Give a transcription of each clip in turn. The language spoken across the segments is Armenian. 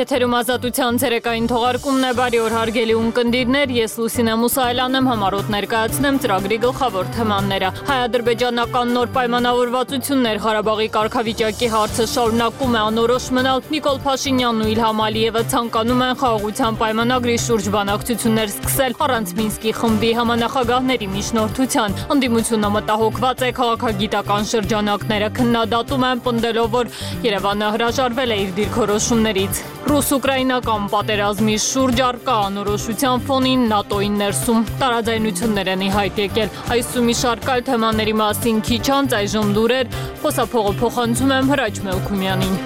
Եթերում ազատության ցերեկային թողարկումն է, բարի օր հարգելի ունկնդիրներ, ես Լուսինե Մուսայելյանն եմ, համառոտ ներկայացնեմ ծրագրի գլխավոր թեմաները։ Հայ-ադրբեջանական նոր պայմանավորվածություններ, Ղարաբաղի կարգավիճակի հարցը շարունակում է անորոշ մնալ, Նիկոլ Փաշինյանն ու Իլհամ Ալիևը ցանկանում են խաղաղության պայմանագրի շուրջ բանակցություններ սկսել առանց Մինսկի խմբի համանախագահների միջնորդության։ Ընդդիմությունը մտահոգված է, քաղաքագիտական շրջանակները քննադատում են, պնդելով, որ Երևանը հրաժարվել է իր դիրքորոշումներից։ Ռուս-ուկրաինական պատերազմի շուրջ առկա անորոշության ֆոնին ՆԱՏՕ-ի ներսում տարաձայնություններ են ի հայտ եկել։ Այս ու մի շարք այլ թեմաների մասին քիչ անց այժմ լուրեր, խոսափողը փոխանցում եմ Հրաչ Մելքումյանին։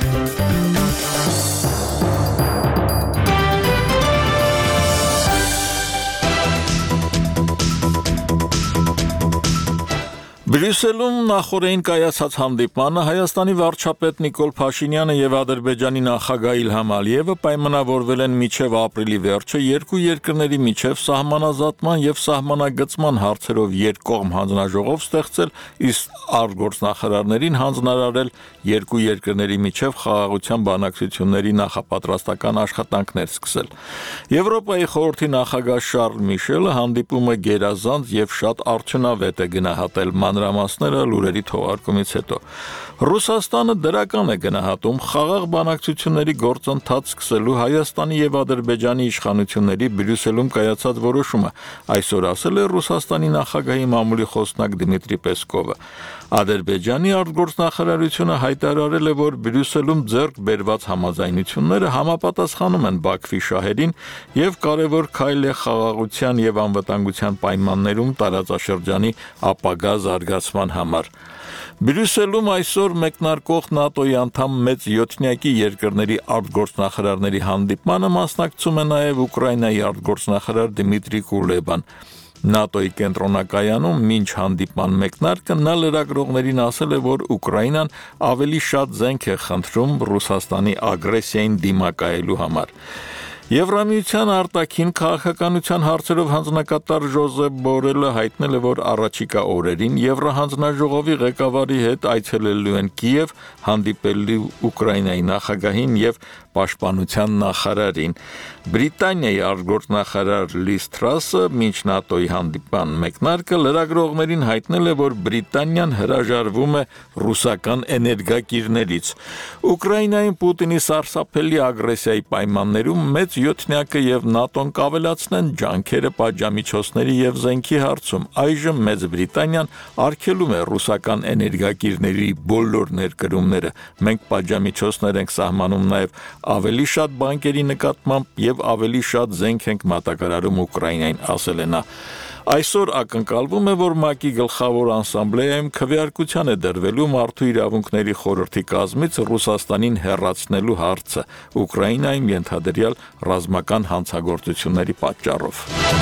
Բրյուսելում նախօրեին կայացած հանդիպմանը Հայաստանի վարչապետ Նիկոլ Փաշինյանը եւ Ադրբեջանի նախագահ Իլհամ Ալիևը պայմանավորվել են մինչեւ ապրիլի վերջը երկու երկրների միջեւ սահմանազատման եւ սահմանագծման հարցերով երկկողմ հանձնաժողով ստեղծել, իսկ արտգործնախարարներին հանձնարարել երկու երկրների միջեւ խաղաղության բանակցությունների նախապատրաստական աշխատանքներ սկսել։ Եվրոպայի խորհրդի նախագահ Շարլ Միշելը հանդիպումը գերազանց եւ շատ արդյունավետ է գնահատել մանրամասները լուրերի թողարկումից հետո։ Ռուսաստանը դրական է գնահատում խաղաղ բանակցությունների գործընթաց սկսելու Հայաստանի եւ Ադրբեջանի իշխանությունների Բրյուսելում կայացած որոշումը, այսօր ասել է Ռուսաստանի նախագահի մամուլի խոսնակ Դմիտրի Պեսկովը։ Ադրբեջանի արտգործնախարարությունը հայտարարել է, որ Բրյուսելում ձեռք բերված համաձայնությունները համապատասխանում են Բաքվի շահերին եւ կարևոր քայլ է խաղաղության եւ անվտանգության պայմաններում տարածաշրջանի ապագա զարգացման համար։ Բրյուսելում այսօր մեկնարկող ՆԱՏՕ-ի անդամ մեծ յոթնյակի երկրների արտգործնախարարների հանդիպմանը մասնակցում է նաև Ուկրաինայի արտգործնախարար Դմիտրի Կուլեբան։ ՆԱՏՕ-ի կենտրոնակայանում մինչ հանդիպման մեկնարկը նա լրագրողներին ասել է, որ Ուկրաինան ավելի շատ զենք է խնդրում Ռուսաստանի ագրեսիային դիմակայելու համար։ Եվրամիության արտաքին քաղաքականության հարցերով հանձնակատար Ժոզեփ Բորելը հայտնել է, որ առաջիկա օրերին Եվրահանձնաժողովի ղեկավարի հետ այցելելու են Կիև, հանդիպելու Ուկրաինայի նախագահին եւ պաշտպանության նախարարին։ Բրիտանիայի արտգործնախարար Լիզ Թրասը մինչ ՆԱՏՕ-ի հանդիպան մեկնարկը լրագրողներին հայտնել է, որ Բրիտանիան հրաժարվում է ռուսական էներգակիրներից։ Ուկրաինային Պուտինի սարսափելի ագրեսիայի պայմաններում մեծ յոթնյակը եւ ՆԱՏՕ-ն կավելացնեն ջանքերը պատժամիջոցների եւ զենքի հարցում։ Այժմ Մեծ Բրիտանիան արգելում է ռուսական էներգակիրների բոլոր ներկրումները։ Մենք պատժամիջոցներ ենք սահմանում նաեւ ավելի շատ բանկերի նկատմամբ եւ ավելի շատ զենք ենք մատակարարում Ուկրաինային, ասել է նա։ Այսօր ակնկալվում է, որ ՄԱԿ-ի գլխավոր ասամբլեայում քվեարկության է դրվելու մարդու իրավունքների խորհրդի կազմից Ռուսաստանին հեռացնելու հարցը Ուկրաինայում ենթադրյալ ռազմական հանցագործությունների պատճառով։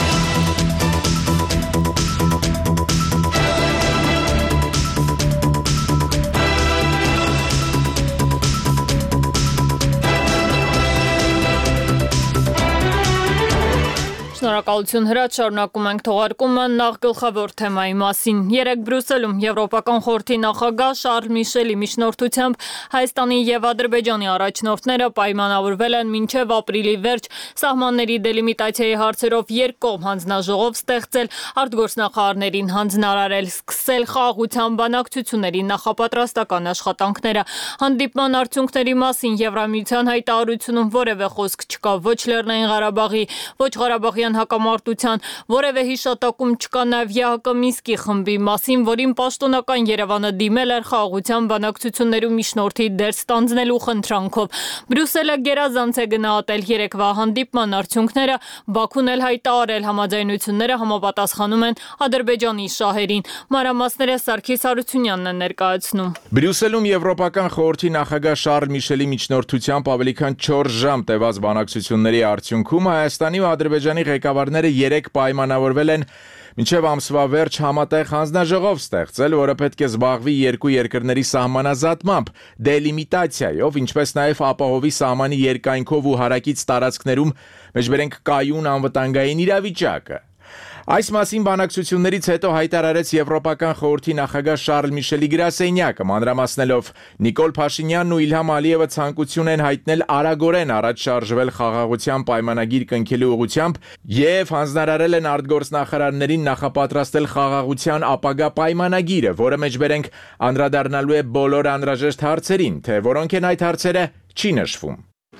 Շնորհակալություն Հրաչ, շարունակում ենք թողարկումը նախ գլխավոր թեմայի մասին։ Երեկ Բրյուսելում Եվրոպական խորհրդի նախագահ Շարլ Միշելի միջնորդությամբ Հայաստանի եւ Ադրբեջանի առաջնորդները պայմանավորվել են մինչեւ ապրիլի վերջ սահմանների դելիմիտացիայի հարցերով երկկողմ հանձնաժողով ստեղծել, արտգործնախարարներին հանձնարարել, սկսել խաղաղության բանակցությունների նախապատրաստական աշխատանքները։ Հանդիպման արդյունքների մասին Եվրամիության հայտարարությունում որևէ խոսք չկա ոչ Լեռնային Ղարաբաղի, ոչ Ղարաբաղյան հակամարտության, որևէ հիշատակում չկա նաև ԵԱՀԿ Մինսկի խմբի մասին, որին պաշտոնական Երևանը դիմել էր խաղաղության բանակցություններում միջնորդի դեր ստանձնելու խնդրանքով։ Բրյուսելը գերազանց է գնահատել երեկվա հանդիպման արդյունքները, Բաքուն էլ հայտարարել համաձայնությունները համապատասխանում են Ադրբեջանի շահերին։ Մանրամասները Սարգիս Հարությունյանն է ներկայացնում։ Բրյուսելում Եվրոպական խորհրդի նախագահ Շարլ Միշելի միջնորդությամբ ավելի քան 4 ժամ տևած բանակցությունների արդյունքում Հայաստանի ու Ադրբեջանի ղեկավարները երեք պայմանավորվել են մինչև ամսվա վերջ համատեղ հանձնաժողով ստեղծել, որը պետք է զբաղվի երկու երկրների սահմանազատմամբ, դելիմիտացիայով, ինչպես նաև ապահովի սահմանի երկայնքով ու հարակից տարածքներում մեջբերենք կայուն անվտանգային իրավիճակը։ Այս մասին բանակցություններից հետո հայտարարեց Եվրոպական խորհրդի նախագահ Շարլ Միշելի գրասենյակը, մանրամասնելով Նիկոլ Փաշինյանն ու Իլհամ Ալիևը ցանկություն են հայտնել արագորեն առաջ շարժվել խաղաղության պայմանագիր կնքելու ուղղությամբ եւ հանձնարարել են արտգործնախարարներին նախապատրաստել խաղաղության ապագա պայմանագիրը, որը մեջբերենք անդրադառնալու է բոլոր անհրաժեշտ հարցերին, թե որոնք են այդ հարցերը չի նշվում։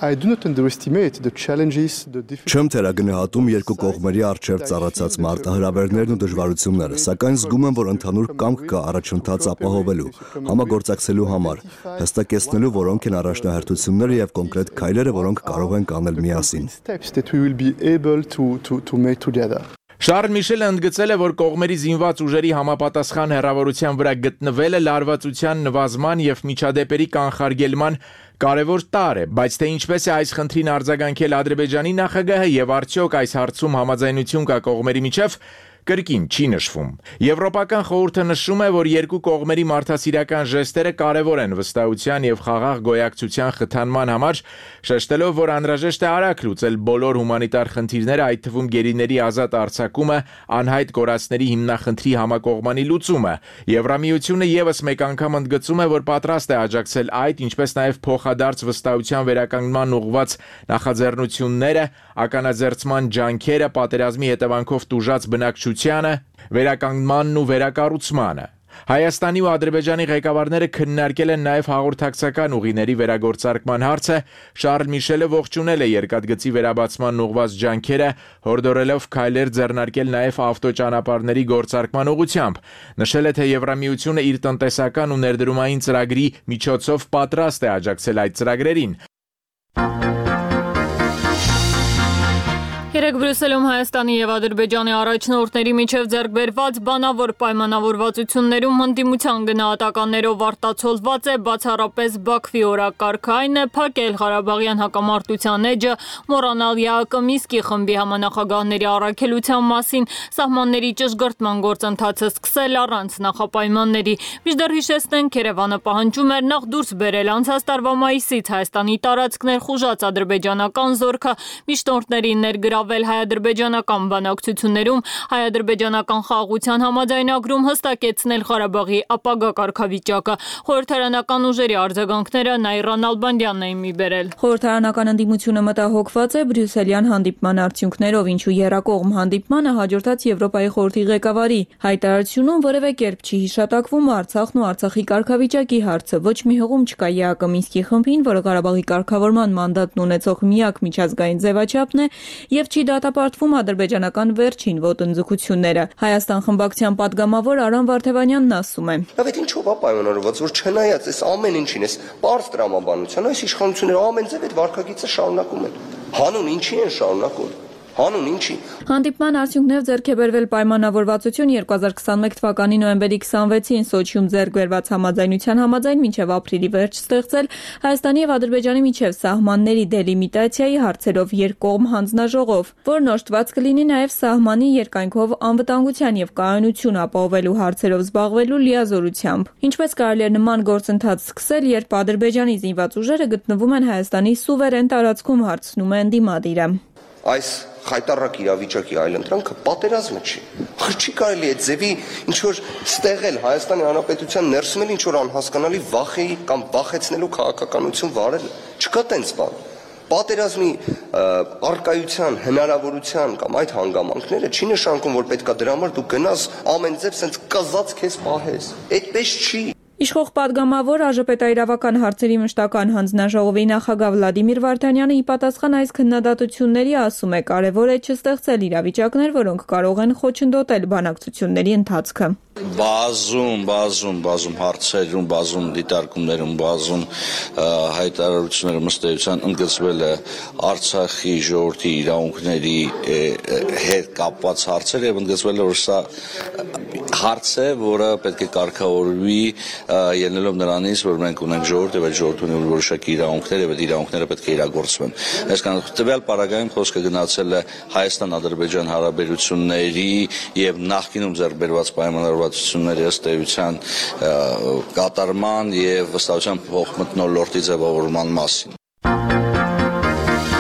Չեմ թերագնահատում երկու կողմերի առջև ծառացած մարտահրավերներն ու դժվարությունները, սակայն զգում եմ, որ ընդհանուր կամք կա առաջընթաց ապահովելու, համագործակցելու համար, հստակեցնելու որոնք են առաջնահերթությունները եւ կոնկրետ քայլերը, որոնք կարող ենք անել միասին։ Շարլ Միշելը ընդգծել է, որ կողմերի զինված ուժերի համապատասխան հեռավորության վրա գտնվելը լարվածության նվազման եւ միջադեպերի կանխարգելման կարևոր տարր է, բայց թե ինչպես է այս խնդրին արձագանքել Ադրբեջանի նախագահը եւ արդյոք այս հարցում համաձայնություն կա կողմերի միջև, կրկին չի նշվում։ Եվրոպական խորհուրդը նշում է, որ երկու կողմերի մարդասիրական ժեստերը կարևոր են վստահության եւ խաղաղ գոյակցության խթանման համար, շեշտելով, որ անհրաժեշտ է արագ լուծել բոլոր հումանիտար խնդիրները, այդ թվում գերիների ազատ արձակումը, անհայտ կորածների հիմնախնդրի համակողմանի լուծումը։ Եվրամիությունը եւս մեկ անգամ ընդգծում է, որ պատրաստ է աջակցել այդ, ինչպես նաեւ փոխադարձ վստահության վերականգնման ուղղված նախաձեռնությունները, ականաձերծման ջանքերը, պատերազմի հետևանքով տուժած բնակչությանը, վերականգնմանն ու վերակառուցմանը։ Հայաստանի ու Ադրբեջանի ղեկավարները քննարկել են նաև հաղորդակցական ուղիների վերագործարկման հարցը, Շարլ Միշելը ողջունել է երկաթգծի վերաբացման ուղղված ջանքերը, հորդորելով քայլեր ձեռնարկել նաև ավտոճանապարհների գործարկման ուղղությամբ։ Նշել է, թե Եվրամիությունը իր տնտեսական ու ներդրումային ծրագրի միջոցով պատրաստ է աջակցել այդ ծրագրերին։ Երեկ Բրյուսելում Հայաստանի եւ Ադրբեջանի առաջնորդների միջև ձեռք բերված բանավոր պայմանավորվածություններում ընդդիմության գնահատականներով արտացոլված է բացառապես Բաքվի օրակարգը, այն է փակել Ղարաբաղյան հակամարտության էջը, մոռանալ ԵԱԿ Մինսկի խմբի համանախագահների առաքելության մասին, սահմանների ճշգրտման գործընթացը սկսել առանց նախապայմանների։ Մինչդեռ հիշեցնենք, Երևանը պահանջում էր նախ դուրս բերել անցած տարվա մայիսից Հայաստանի տարածքներ խուժած ադրբեջանական զորքը, միջնորդներին ներգրավել հայ-ադրբեջանական բանակցություններում, հայ-ադրբեջանական խաղաղության համաձայնագրում հստակեցնել Ղարաբաղի ապագա կարգավիճակը։ Խորհրդարանական ուժերի արձագանքները Նաիրա Նալբանդյանն էին մի բերել։ Խորհրդարանական ընդդիմությունը մտահոգված է բրյուսելյան հանդիպման արդյունքներով, ինչու եռակողմ հանդիպմանը հաջորդած Եվրոպայի խորհրդի ղեկավարի հայտարարությունում որևէ կերպ չի հիշատակվում Արցախն ու Արցախի կարգավիճակի հարցը։ Ոչ մի հողում չկա ԵԱԿ Մինսկի խմբին, որը Ղարաբաղի կարգավորման մանդատն ունեցող միակ միջազգային ձևաչափն է, եւ չի դատապարտվում ադրբեջանական վերջին ոտնձգությունները։ Հայաստան խմբակցության падգամավոր Արամ Վարդևանյանն ասում է. Բայց ինչով է պայմանավորված, որ չնայած այս ամեն ինչին, այս բարձ տրամաբանության, այս իշխանությունները ամեն ձև այդ վարկագիծը շարունակում են։ Հանուն ինչի են շարունակում։ Հանուն ինչի։ Հանդիպման արդյունքներով ձեռք է բերվել պայմանավորվածություն 2021 թվականի նոյեմբերի 26-ին Սոչիում ձեռք բերված համաձայնության համաձայն մինչև ապրիլի վերջ ստեղծել Հայաստանի եւ Ադրբեջանի միջև սահմանների դելիմիտացիայի հարցերով երկկողմ հանձնաժողով, որն օժտված կլինի նաեւ սահմանի երկայնքով անվտանգության եւ կայունություն ապահովելու հարցերով զբաղվելու լիազորությամբ։ Ինչպես կարելի է նման գործընթաց սկսել, երբ Ադրբեջանի զինված ուժերը գտնվում են Հայաստանի սուվերեն տարածքում, հարցնում է ընդդիմադիրը։ Այս խայտառակ իրավիճակի այլընտրանքը պատերազմը չի։ Չի կարելի է ձևի ինչ որ ստեղել Հայաստանի Հանրապետության ներսում էլ ինչ որ անհասկանալի վախի կամ վախեցնելու քաղաքականություն վարել։ Չկա տենց բան։ Պատերազմի արկայության, հնարավորության կամ այդ հանգամանքները չի նշանակում, որ պետքա դրա համար դու գնաս ամեն ձև սենց կզած քեզ պահես։ Այդպես չի։ Իշխող падգամավոր ԱԺՊՏ-իրավական հարցերի մշտական հանձնաժողովի նախագահ Վլադիմիր Վարդանյանը ի պատասխան այս քննադատությունների ասում է, կարևոր է չստեղծել իրավիճակներ, որոնք կարող են խոչընդոտել բանակցությունների ընթացքը։ Բազում հարցերում, բազում դիտարկումներում, բազում հայտարարություններում ըստ էության ընդգծվել է Արցախի ժողովրդի իրավունքների հետ կապված հարցեր եւ ընդգծվել է, որ սա հարց է, որը պետք է կարգավորվի ելնելով նրանից, որ մենք ունենք ժողովուրդ եւ այդ ժողովուրդը ունի որոշակի իրավունքներ եւ այդ իրավունքները պետք է իրագործվեն։ Այսինքն տվյալ պարագայում խոսքը գնացել է Հայաստան-Ադրբեջան հարաբերությունների եւ նախկինում ձեռք բերված պայմանավորվածությունների ըստ էության կատարման եւ վստահության փոխմթնոլորտի ձևավորման մասին։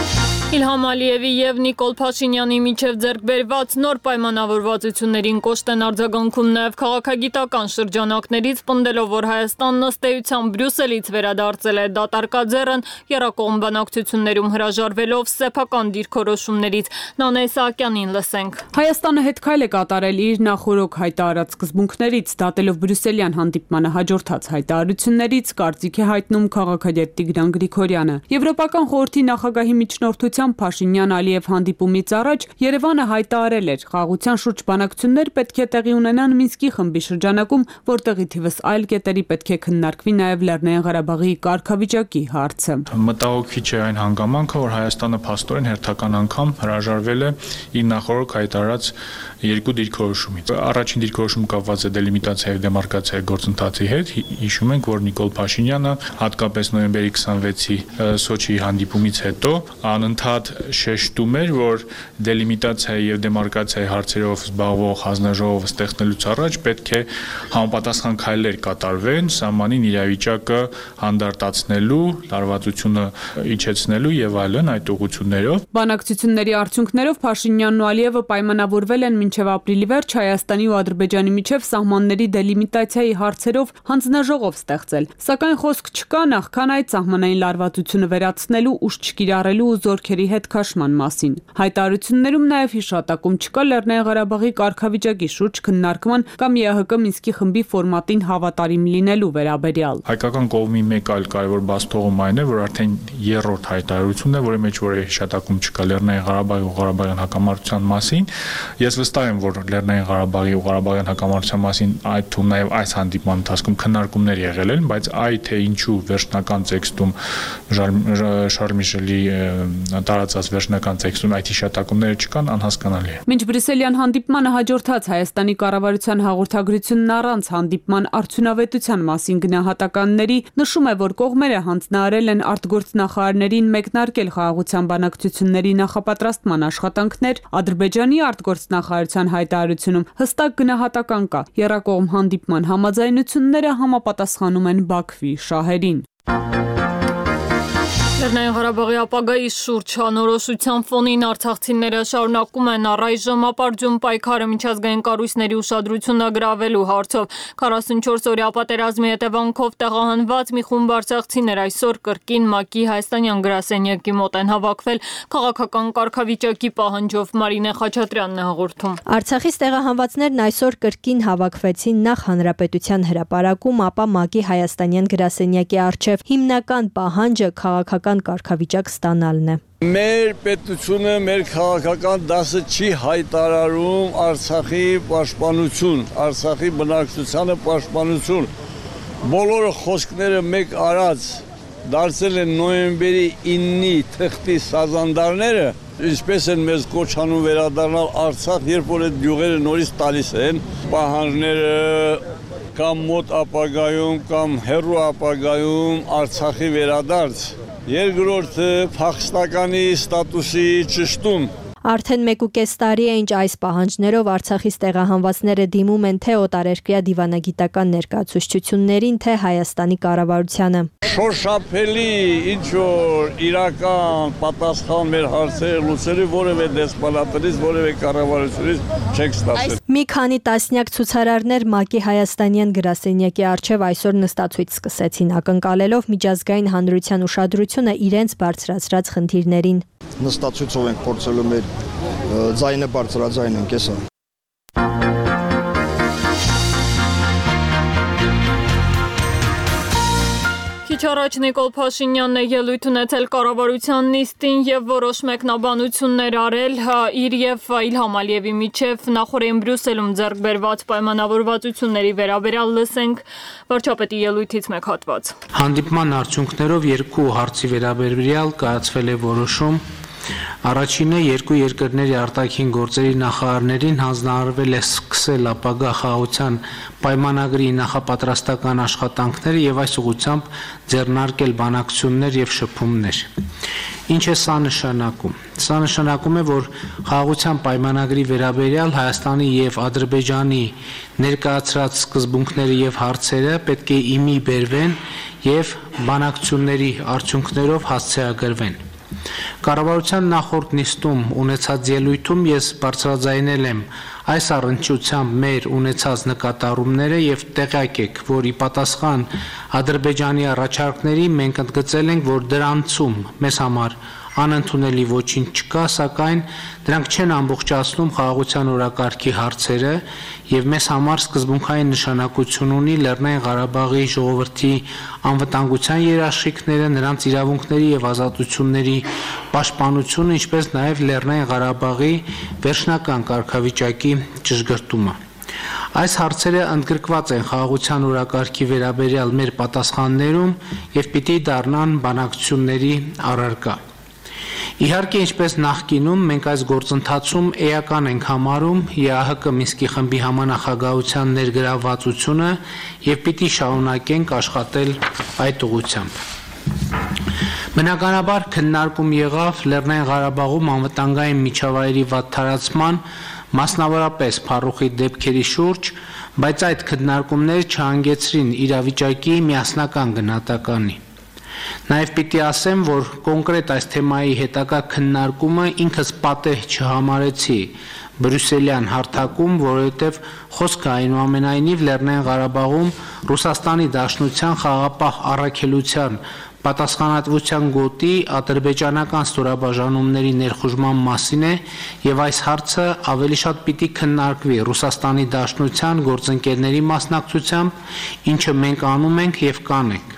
Իլհամ Ալիևի եւ Նիկոլ Փաշինյանի միջև ձեռք բերված նոր պայմանավորվածություններին կոշտ են արձագանքում նաեւ քաղաքագիտական շրջանակներից, պնդելով, որ Հայաստանն ըստ էության Բրյուսելից վերադարձել է դատարկաձեռն եռակողմ բանակցություններում հրաժարվելով սեփական դիրքորոշումներից։ Նանե Սահակյանին լսենք։ Հայաստանը հետքայլ է կատարել իր նախորոք հայտարարած սկզբունքներից, դատելով բրյուսելյան հանդիպմանը հաջորդած հայտարարություններից, կարծիք է հայտնում քաղաքագետ Տիգրան Գրիգորյանը։ Եվրոպական խորհրդի նախագահի միջնորդությամբ Փաշինյան-Ալիև հանդիպումից առաջ Երևանը հայտարարել էր, խաղաղության շուրջ բանակցություններ պետք է տեղի ունենան Մինսկի խմբի շրջանակում, որտեղի թիվս այլ կետերի պետք է քննարկվի նաև Լեռնային Ղարաբաղի կարգավիճակի հարցը։ Մտահոգիչ է այն հանգամանքը, որ Հայաստանը փաստորեն հերթական անգամ հրաժարվել է իր նախորդ հայտարարած երկու դիրքորոշումից։ Առաջին դիրքորոշումը կապված է դելիմիտացիայի եւ դեմարկացիայի գործընթացի հետ։ Հիշում ենք, որ Նիկոլ Փաշինյանը հատկապես նոյեմբերի 26-ի Սոչիի հանդիպումից հետո անընդհատ շեշտում էր, որ դելիմիտացիայի եւ դեմարկացիայի հարցերով զբաղվող հանձնաժողովը ստեղծելուց առաջ պետք է համապատասխան քայլեր կատարվեն սահմանին իրավիճակը հանդարտացնելու, լարվածությունը իջեցնելու եւ այլն այդ ուղղություններով։ Բանակցությունների արդյունքներով Փաշինյանն ու Ալիևը պայմանավորվել են մինչև ապրիլի վերջ Հայաստանի ու Ադրբեջանի միջև սահմանների դելիմիտացիայի հարցերով հանձնաժողով ստեղծել։ Սակայն խոսք չկա նախքան այդ սահմանային լարվածությունը վերացնելու, ուժ չկիրառելու ու զորքերի հետ քաշման մասին։ Հայտարարություններում նաև հիշատակում չկա Լեռնային Ղարաբաղի կարգավիճակի շուրջ քննարկման կամ ԵԱՀԿ Մինսկի խմբի ֆորմատին հավատարիմ լինելու վերաբերյալ։ Հայկական կողմի մեկ այլ կարևոր բացթողում այն է, որ արդեն երրորդ հայտարարությունն է, որի մեջ որևէ հիշատակում չկա Լեռնային Ղարաբաղի ու Ղարաբաղյան հակամարտության մասին։ Ես վստահ եմ, որ Լեռնային Ղարաբաղի ու Ղարաբաղյան հակամարտության մասին այդ թվում նաև այս հանդիպման ընթացքում քննարկումներ եղել են, բայց այ թե ինչու վերջնական տեքստում Շարլ Միշելի տարածած վերջնական տեքստում այդ հիշատակումները չկան, անհասկանալի է։ Մինչ բրյուսելյան հանդիպմանը հաջորդած Հայաստանի կառավարության հաղորդագրությունն առանց հանդիպման արդյունավետության մասին գնահատականների նշում է, որ կողմերը հանձնարարել են արտգործնախարարներին մեկնարկել խաղաղության բանակցությունների նախապատրաստման աշխատանքներ, Ադրբեջանի արտգործնախարարության հայտարարությունում հստակ գնահատական կա, եռակողմ հանդիպման համաձայնությունները համապատասխանում են Բաքվի շահերին։ Լեռնային Ղարաբաղի ապագայի շուրջ անորոշության ֆոնին արցախցիները շարունակում են առայժմ ապարդյուն պայքարը միջազգային կառույցների ուշադրությունը գրավելու հարցով։ 44-օրյա պատերազմի հետևանքով տեղահանված մի խումբ արցախցիներ այսօր կրկին ՄԱԿ-ի հայաստանյան գրասենյակի մոտ են հավաքվել քաղաքական կարգավիճակի պահանջով։ Մարինե Խաչատրյանն է հաղորդում։ Արցախից տեղահանվածներն այսօր կրկին հավաքվեցին նախ Հանրապետության հրապարակում, ապա ՄԱԿ-ի հայաստանյան գրասենյակի առջև։ Հիմնական պահանջը քաղաքական կարգավիճակ ստանալն է։ Մեր պետությունը, մեր քաղաքական դասը չի հայտարարում Արցախի պաշտպանություն, Արցախի բնակչությանը պաշտպանություն։ Բոլոր խոսքները մեկ արած դարձել են նոյեմբերի 9-ի թղթի սազանդարները, ինչպես են մեզ կոչանում վերադառնալ Արցախ, երբ որ այդ գյուղերը նորից տալիս են, պահանջները կամ մոտ ապագայում, կամ հեռու ապագայում Արցախի վերադարձ։ Երկրորդը փախստականի ստատուսի ճշտում։ Արդեն 1.5 տարի է, ինչ այս պահանջներով Արցախից տեղահանվածները դիմում են թե օտարերկրյա դիվանագիտական ներկայացուցչություններին, թե Հայաստանի կառավարությանը։ Շոշափելի ինչ որ իրական պատասխան մեր հարցերը լուծելու որևէ դեսպանատներից, որևէ կառավարությունից չեք ստացել։ Մի քանի տասնյակ ցուցարարներ ՄԱԿ-ի հայաստանյան գրասենյակի առջև այսօր նստացույց սկսեցին, ակնկալելով միջազգային հանրության ուշադրությունը իրենց բարձրացրած խնդիրներին։ Նստացույցով ենք փորձելու մեր ձայնը բարձրաձայնենք, էսա։ Քիչ առաջ Նիկոլ Փաշինյանն է ելույթ ունեցել կառավարության նիստին եւ որոշ մեկնաբանություններ արել իր եւ Իլհամ Ալիևի միջև նախորդին Բրյուսելում ձեռք բերված պայմանավորվածությունների վերաբերյալ լսենք վարչապետի ելույթից մեկ հատված։ Հանդիպման արդյունքներով երկու հարցի վերաբերյալ կայացվել է որոշում։ Առաջինը երկու երկրների արտաքին գործերի նախարարներին հանձնարարվել է սկսել ապագա խաղաղության պայմանագրի նախապատրաստական աշխատանքները եւ այս ուղղությամբ ձեռնարկել բանակցություններ եւ շփումներ։ Ինչ է սա նշանակում։ Սա նշանակում է, որ խաղաղության պայմանագրի վերաբերյալ Հայաստանի եւ Ադրբեջանի ներկայացրած սկզբունքները եւ հարցերը պետք է իմի բերվեն եւ բանակցությունների արդյունքներով հասցեագրվեն։ Կառավարության նախորդ նիստում ունեցած ելույթում ես բարձրաձայնել եմ այս առնչությամբ մեր ունեցած նկատառումները եւ տեղյակ եք, որ ի պատասխան Ադրբեջանի առաջարկների մենք ընդգծել ենք, որ դրանցում մեզ համար անընդունելի ոչինչ չկա, սակայն դրանք չեն ամբողջացնում խաղաղության օրակարգի հարցերը եւ մեզ համար սկզբունքային նշանակություն ունի Լեռնային Ղարաբաղի ժողովրդի անվտանգության երաշխիքները, նրանց իրավունքների եւ ազատությունների պաշտպանությունը, ինչպես նաեւ Լեռնային Ղարաբաղի վերջնական կարգավիճակի ճշգրտումը։ Այս հարցերը ընդգրկված են խաղաղության օրակարգի վերաբերյալ մեր պատասխաններում եւ պիտի դառնան բանակցությունների առարկա։ Իհարկե, ինչպես նախկինում, մենք այս գործընթացում էական ենք համարում ԵԱՀԿ Մինսկի խմբի համանախագահության ներգրավվածությունը եւ պիտի շարունակենք աշխատել այդ ուղղությամբ։ Բնականաբար քննարկում եղավ Լեռնային Ղարաբաղում անվտանգային միջավայրի վատթարացման, մասնավորապես փառուխի դեպքերի շուրջ, բայց այդ քննարկումները չհանգեցրին իրավիճակի միասնական գնահատականի։ Նաև պիտի ասեմ, որ կոնկրետ այս թեմայի հետագա քննարկումը ինքս պատեհ չհամարեցի բրյուսելյան հարթակում, որովհետև խոսքը այնուամենայնիվ Լեռնային Ղարաբաղում Ռուսաստանի Դաշնության խաղաղապահ առաքելության պատասխանատվության գոտի ադրբեջանական ստորաբաժանումների ներխուժման մասին է եւ այս հարցը ավելի շատ պիտի քննարկվի Ռուսաստանի Դաշնության գործընկերների մասնակցությամբ, ինչը մենք անում ենք եւ կանենք։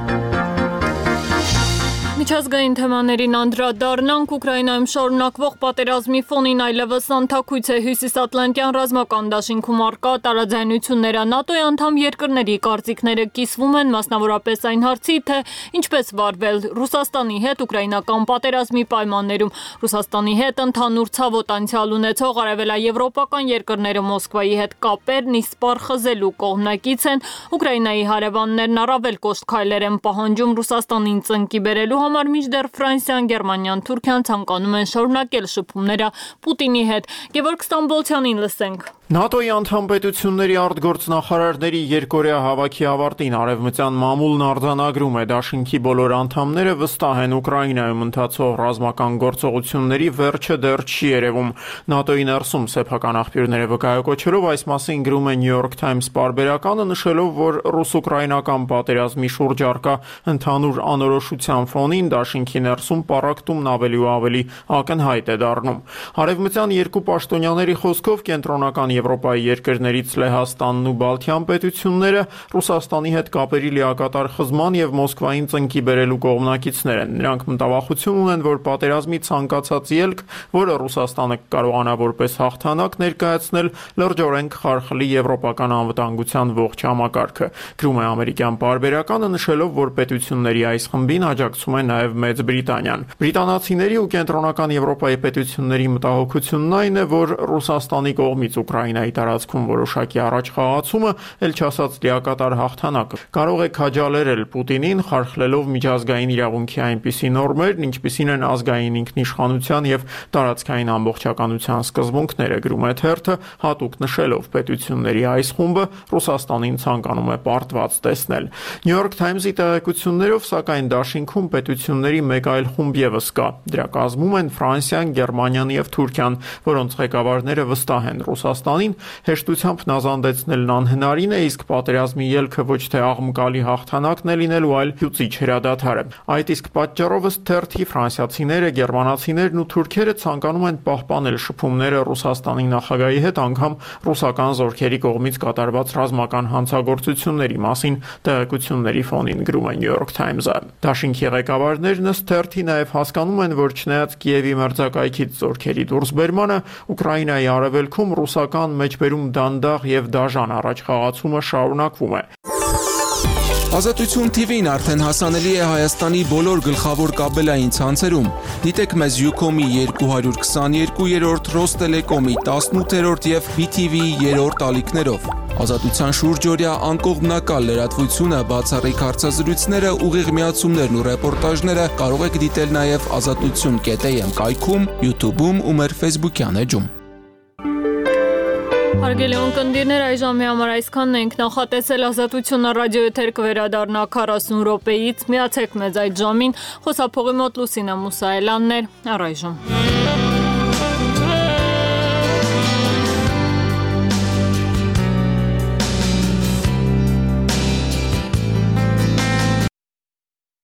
Միջազգային թեմաներին անդրադառնանք Ուկրաինայում շարունակվող պատերազմի ֆոնին այլևս անթաքույց է Հյուսիսատլանտյան ռազմական դաշինքում առկա տարաձայնությունները ՆԱՏՕ-ի անդամ երկրների կարծիքները կիսվում են մասնավորապես այն հարցի, թե ինչպես վարվել Ռուսաստանի հետ ուկրաինական պատերազմի պայմաններում։ Ռուսաստանի հետ ընդհանուր ցավոտ անցյալ ունեցող արևելաեվրոպական երկրները Մոսկվայի հետ կապերն իսպառ խզելու կողմնակից են։ Ուկրաինայի հարևաններն առավել կոշտ քայլեր են պահանջում Ռուսաստանին ծնկի բերելու համար, մինչդեռ Ֆրանսիան, Գերմանիան, Թուրքիան ցանկանում են շարունակել շփումները Պուտինի հետ։ Գևորգ Ստամբոլցյանին լսենք։ ՆԱՏՕ-ի անդամ պետությունների արտգործնախարարների երկօրյա հավաքի ավարտին արևմտյան մամուլն արձանագրում է դաշինքի բոլոր անդամները վստահ են Ուկրաինայում ընթացող ռազմական գործողությունների վերջը դեռ չի երևում։ ՆԱՏՕ-ի ներսում սեփական աղբյուրները վկայակոչելով այս մասին գրում է New York Times պարբերականը, նշելով, որ ռուս-ուկրաինական պատերազմի շուրջ առկա ընդհանուր անորոշության ֆոնին դաշինքի ներսում պառակտումն ավելի ու ավելի ակնհայտ է դառնում։ Արևմտյան երկու պաշտոնյաների խոսքով կենտրոնական Եվրոպայի երկրներից Լեհաստանն ու Բալթյան պետությունները Ռուսաստանի հետ կապերի լիակատար խզման եւ Մոսկվային ծնկի բերելու կողմնակիցներ են։ Նրանք մտավախություն ունեն, որ պատերազմի ցանկացած ելք, որը Ռուսաստանը կարողանա որպես հաղթանակ ներկայացնել, լրջորեն կխարխլի եվրոպական անվտանգության ողջ համակարգը։ Գրում է ամերիկյան պարբերականը, նշելով, որ պետությունների այս խմբին աջակցում է նաեւ Մեծ Բրիտանիան։ Բրիտանացիների ու կենտրոնական Եվրոպայի պետությունների մտահոգությունն այն է, որ Ռուսաստանի կողմից Ուկրաինայի տարածքում որոշակի առաջխաղացումը, ել չասած լիակատար հաղթանակը, կարող է քաջալերել Պուտինին, խարխլելով միջազգային իրավունքի այնպիսի նորմեր, ինչպիսին են ազգային ինքնիշխանության եւ տարածքային ամբողջականության սկզբունքները, գրում է թերթը, հատուկ նշելով պետությունների այս խումբը Ռուսաստանին ցանկանում է պարտված տեսնել։ New York Times-ի տեղեկություններով, սակայն դաշինքում պետությունների մեկ այլ խումբ եւս կա։ Դրա կազմում են Ֆրանսիան, Գերմանիան եւ Թուրքիան, որոնց ղեկավարները վստահ են Ռուսաստանին, հեշտությամբ նազանդեցնելն անհնարին է, իսկ պատերազմի ելքը ոչ թե աղմկալի հաղթանակն է լինելու, այլ հյուծիչ հրադադարը։ Այդ իսկ պատճառով ըստ թերթի ֆրանսիացիները, գերմանացիներն ու թուրքերը ցանկանում են պահպանել շփումները Ռուսաստանի նախագահի հետ, անգամ ռուսական զորքերի կողմից կատարված ռազմական հանցագործությունների մասին տեղեկությունների ֆոնին, գրում է New York Times-ը։ Դաշինքի ղեկավարներն ըստ թերթի նաև հասկանում են, որ չնայած Կիևի մերձակայքից զորքերի դուրսբերմանը, Ուկրաինայի արևելքում ռուսական մեջբերում դանդաղ եւ դաժան առաջխաղացումը շարունակվում է։ Ազատություն TV-ն արդեն հասանելի է Հայաստանի բոլոր գլխավոր կաբելային ցանցերում։ Դիտեք մեզ Ucom-ի 222-րդ, Ռոստելեկոմի 18-րդ եւ BTV-ի 3-րդ ալիքներով։ Ազատության շուրջօրյա անկողմնակալ լրատվությունը, բացառիկ հարցազրույցները, ուղիղ միացումներն ու ռեպորտաժները կարող եք դիտել նաեւ azatutsun.am կայքում, YouTube-ում ու մեր Facebook-յան էջում։ Հարգելի ունկնդիրներ, այժմ համար այսքանն ենք նախատեսել Ազատությունը ռադիոեթեր կվերադառնա 40 րոպեից, միացեք մեզ այդ ժամին, խոսափողի մոտ Լուսինա Մուսայելյանն էր, առայժմ։